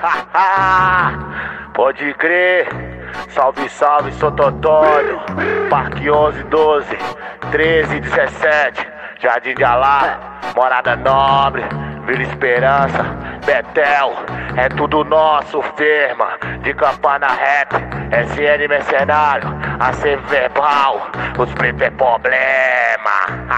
Pode crer, salve, salve, sou Totônio. Parque 11, 12, 13, 17, Jardim de Alá, Morada Nobre, Vila Esperança, Betel, é tudo nosso, firma. De Campana Rap, SN Mercenário, AC Verbal, os pretos é problema.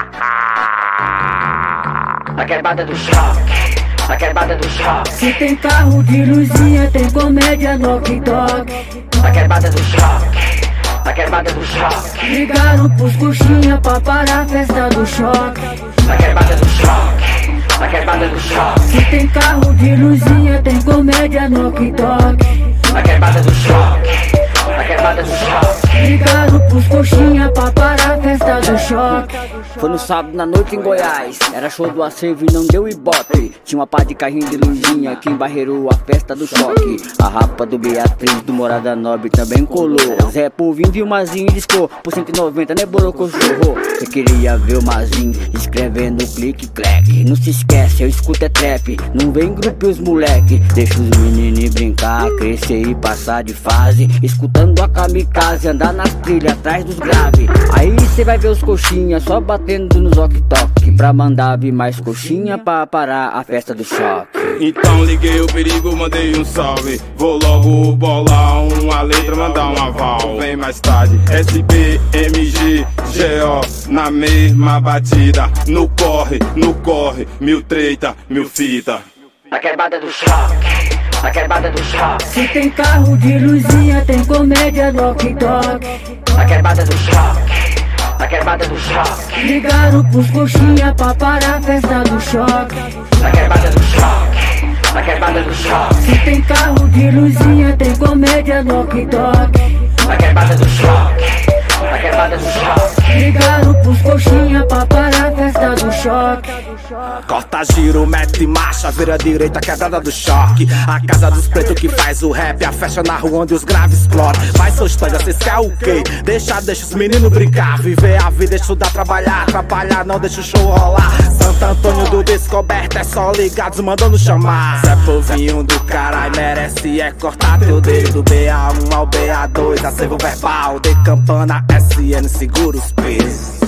A quebrada do choque, a quebrada do choque. Se tem carro de luzinha, tem comédia no TikTok. A quebrada do choque, a quebrada do choque. Ligaram pros coxinha pra parar a festa do choque. A quebrada do choque, a quebrada do choque. Se tem carro de luzinha, tem comédia no TikTok. A quebrada do choque, a quebrada do choque. Ligaram pros coxinha pra parar a festa do choque. Foi no sábado na noite em Goiás, era show do acervo e não deu ibope. Tinha uma pá de carrinho de luzinha que embarreirou a festa do choque. A rapa do Beatriz do Morada Nobre também colou. Zé Povinho viu o Mazinho e discou por 190, né, borocochorro? Você queria ver o Mazinho escrevendo clique-clack. Não se esquece, eu escuto é trap, não vem grupo os moleque. Deixa os meninos brincar, crescer e passar de fase. Escutando a kamikaze, andar nas trilhas atrás dos graves. Aí cê vai ver os coxinhas só batendo nos ok-tok pra mandar vir mais coxinha pra parar a festa do choque. Então liguei o perigo, mandei um salve. Vou logo bolar uma letra, mandar um aval. Vem mais tarde, SB, MG, GO, na mesma batida. No corre, mil treta, mil fita. A quebrada do choque, a quebrada do choque. Se tem carro de luzinha, tem comédia no TikTok. A quebrada do choque, a quebrada do choque. Ligaram pros coxinha pra parar a festa do choque. A quebrada do choque, a quebrada do choque. Se tem carro de luzinha, tem comédia no TikTok. A quebrada do choque, a quebrada do choque. Ligaram pros coxinha pra parar a festa do choque. Corta giro, mete marcha, vira direita, quebrada do choque. A casa dos pretos que faz o rap, a festa na rua onde os graves exploram. Vai seu estanja, cês quer o quê? Deixa os meninos brincar, viver a vida, estudar, trabalhar. Trabalhar, não deixa o show rolar. Santo Antônio do Descoberto, é só ligados mandando chamar. Zé Povinho do caralho, merece é cortar teu dedo. BA1 ao BA2, acervo verbal. De Campana, SN, segura os pesos.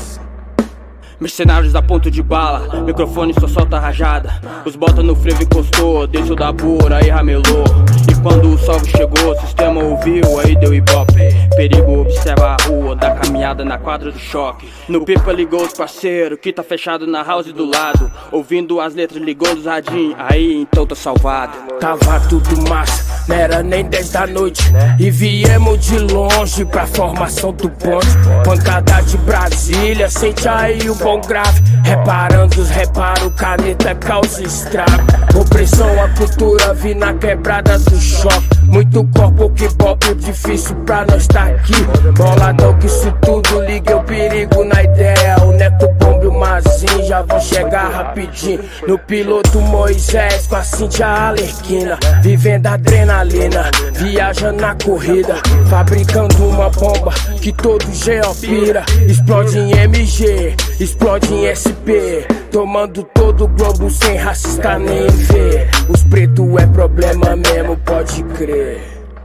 Mercenários da ponto de bala, microfone só solta rajada. Os bota no frevo encostou, desceu da bura aí ramelou. E quando o salve chegou, o sistema ouviu, aí deu ibope. Perigo observa a rua, da caminhada na quadra do choque. No pipa ligou os parceiros, que tá fechado na house do lado. Ouvindo as letras ligou dos radinhos, aí então tá salvado. Tava tudo massa, não era nem 10 da noite. E viemos de longe pra formação do ponte. Pancada de Brasília, sente aí o bom grave. Reparando os reparos, caneta causa estrago. Opressão à cultura, vi na quebrada do choque. Muito corpo que pop, difícil pra nós tá aqui. Boladão que isso tudo, liguei o perigo na ideia. O Neto Bomba e o Mazinho já vão chegar rapidinho. No piloto Moisés com a Cintia Alerquina. Vivendo adrenalina, viajando na corrida. Fabricando uma bomba que todo GO pira. Explode em MG, explode em SP. Tomando todo o globo sem racista nem ver. Os pretos é problema mesmo, pode crer.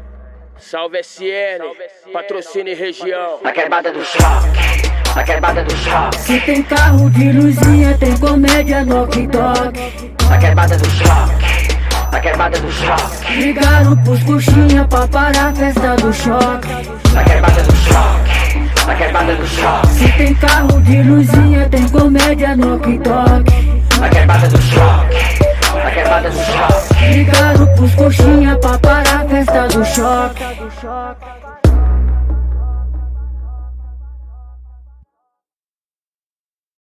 Salve SN, patrocínio e região. A quebrada do choque, a quebrada do choque. Se tem carro de luzinha, tem comédia no TikTok. A quebrada do choque, a quebrada do choque. Ligaram pros coxinha pra parar a festa do choque. A quebrada do choque, a quebrada do choque. Se tem carro de luzinha, tem comédia no TikTok. A quebrada do choque, a quebrada do choque. Ligaram pros coxinha pra parar a festa do choque.